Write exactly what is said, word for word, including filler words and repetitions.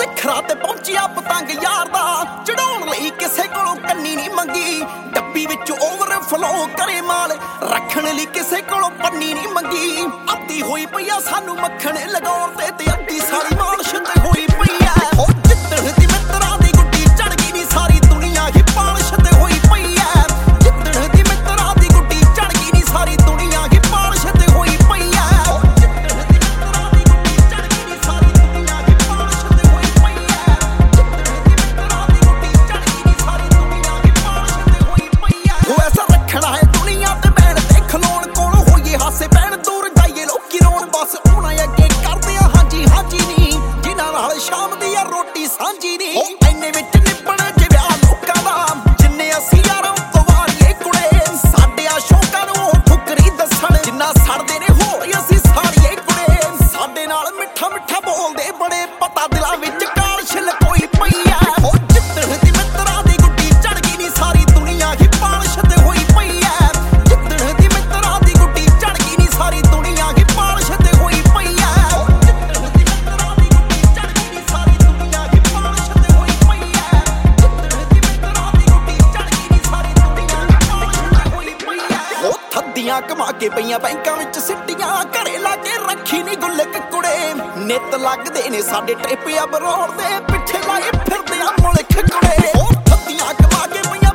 ਸਿਖਰਾਂ ਤੇ ਪਹੁੰਚਿਆ ਪਤੰਗ ਯਾਰ ਦਾ ਚੜਾਉਣ ਲਈ ਕਿਸੇ ਕੋਲੋਂ ਕੰਨੀ ਨਹੀਂ ਮੰਗੀ ਡੱਬੀ ਵਿੱਚ ਓਵਰਫਲੋ ਕਰੇ ਮਾਲ ਰੱਖਣ ਲਈ ਕਿਸੇ ਕੋਲੋਂ ਪੰਨੀ ਨਹੀਂ ਮੰਗੀ ਅੱਧੀ ਹੋਈ ਪਈ ਆ ਸਾਨੂੰ ਮੱਖਣ ਲਗਾਉਣ ਤੇ ਤੇ ਅੱਧੀ ਸਾਰੀ ਮਾਲਸ਼ ਤੇ ਹੋਈ ਪਈ ਐ ਉਹ ਜਿੱਦਣ ਦੀ ਮਿੱਤਰਾਂ ਦੀ ਗੁੱਡੀ ਚੜ ਗਈ ਨੀ ਸਾਰੀ ਦੁਨੀਆ ਹੀ ਪਾਲਸ਼ ਤੇ ਹੋਈ ਪਈ ਐ ਜਿੱਦਣ ਦੀ ਮਿੱਤਰਾਂ ਦੀ ਗੁੱਡੀ ਚੜ ਗਈ ਨੀ ਸਾਰੀ ਦੁਨੀਆ ਹੀ ਪਾਲਸ਼ ਤੇ ਹੋਈ ਪਈ ਐ ਉਹ ਜਿੱਦਣ ਦੀ ਮਿੱਤਰਾਂ ਦੀ ਗੁੱਡੀ ਚੜ ਗਈ ਨੀ ਸਾਰੀ ਦੁਨੀਆ ਹੀ ਪਾਲਸ਼ ਤੇ ਹੋਈ ਪਈ ਐ ਜਿੱਦਣ ਦੀ ਮਿੱਤਰਾਂ ਦੀ ਗੁੱਡੀ ਚੜ ਗਈ ਨੀ ਸਾਰੀ ਦੁਨੀਆ ਹੀ ਪਾਲਸ਼ ਤੇ ਹੋਈ ਪਈ ਐ ਉਹ ਐਸਾ ਰੱਖਣਾ ਹੈ ਦੁਨੀਆ ਤੇ ਬੈਣ ਤੇ ਖਲੋਣ ਕੋਲ ਹੋਈਏ ਹਾਸੇ ਪੈਣ ਦੂਰ ਜਾਈਏ ਲੋਕੀ ਰੋਣ ਬਸ ਉਹਨਾਂ ਅੱਗੇ ਕਰਦੇ ਆ ਹਾਂਜੀ ਹਾਂਜੀ ਨੀ ਜਿਨ੍ਹਾਂ ਨਾਲ ਸ਼ਾਮ ਦੀ ਆ ਰੋਟੀ ਸਾਂਝੀ ਨੀ ਐਨੇ ਵਿੱਚ ਨਿਪਣ ਜਿਵਿਆ ਲੋਕਾਂ ਦਾ ਜਿੰਨੇ ਅਸੀਂ ਯਾਰਾਂ ਤੋਂ ਵਾਰੀਏ ਕੁੜੇ ਸਾਡੇ ਆ ਸ਼ੌਕਾਂ ਨੂੰ ਉਹ ਠੁਕਰੀ ਦੱਸਣ ਜਿੰਨਾ ਸੜਦੇ ਨੇ ਹੋਰ ਅਸੀਂ ਸਾਰੀਏ ਕੁੜੇ ਸਾਡੇ ਨਾਲ ਮਿੱਠਾ ਮਿੱਠਾ ਬੋਲਦੇ ਬੜੇ ਪਤਾ ਦਿਲਾਂ ਵਿੱਚ ਕਾਲਸ਼ ਲਕੋਈ ਪਈ ਐ ਉਹ ਜਿੱਦਣ ਦੀ ਮਿੱਤਰਾਂ ਦੀ ਗੁੱਡੀ ਚੜ ਗਈ ਨੀ ਸਾਰੀ ਦੁਨੀਆ ਹੀ ਪਾਲਸ਼ ਤੇ ਹੋਈ ਪਈ ਐ ਜਿੱਦਣ ਦੀ ਮਿੱਤਰਾਂ ਦੀ ਗੁੱਡੀ ਚੜ ਗਈ ਨੀ ਸਾਰੀ ਦੁਨੀਆ ਹੀ ਪਾਲਸ਼ ਤੇ ਹੋਈ ਪਈ ਐ ਉਹ ਜਿੱਦਣ ਦੀ ਮਿੱਤਰਾਂ ਦੀ ਗੁੱਡੀ ਚੜ ਗਈ ਨੀ ਸਾਰੀ ਦੁਨੀਆ ਹੀ ਪਾਲਸ਼ ਤੇ ਹੋਈ ਪਈ ਐ ਜਿੱਦਣ ਦੀ ਮਿੱਤਰਾਂ ਦੀ ਗੁੱਡੀ ਚੜ ਗਈ ਨੀ ਸਾਰੀ ਦੁਨੀਆ ਹੀ ਪਾਲਸ਼ ਤੇ ਹੋਈ ਪਈ ਐ ਉਹ ਥੱਦੀਆਂ ਕਮਾ ਕੇ ਪਈਆਂ ਬੈਂਕਾਂ ਵਿੱਚ ਸਿੱਟੀਆਂ ਘਰੇ ਲਾ ਕੇ ਰੱਖੀ ਨੀ ਗੁੱਲਕ ਕੁੜੇ ਨਿੱਤ ਲੱਗਦੇ ਨੇ ਸਾਡੇ ਟ੍ਰਿਪ ਆ ਬਰੋੜ ਦੇ ਪਿੱਛੇ ਲਾਏ ਫਿਰਦੇ ਆ ਮੁਲਕ ਕੁੜੇ ਉਹ ਥੱਦੀਆਂ ਕਮਾ ਕੇ ਪਈਆਂ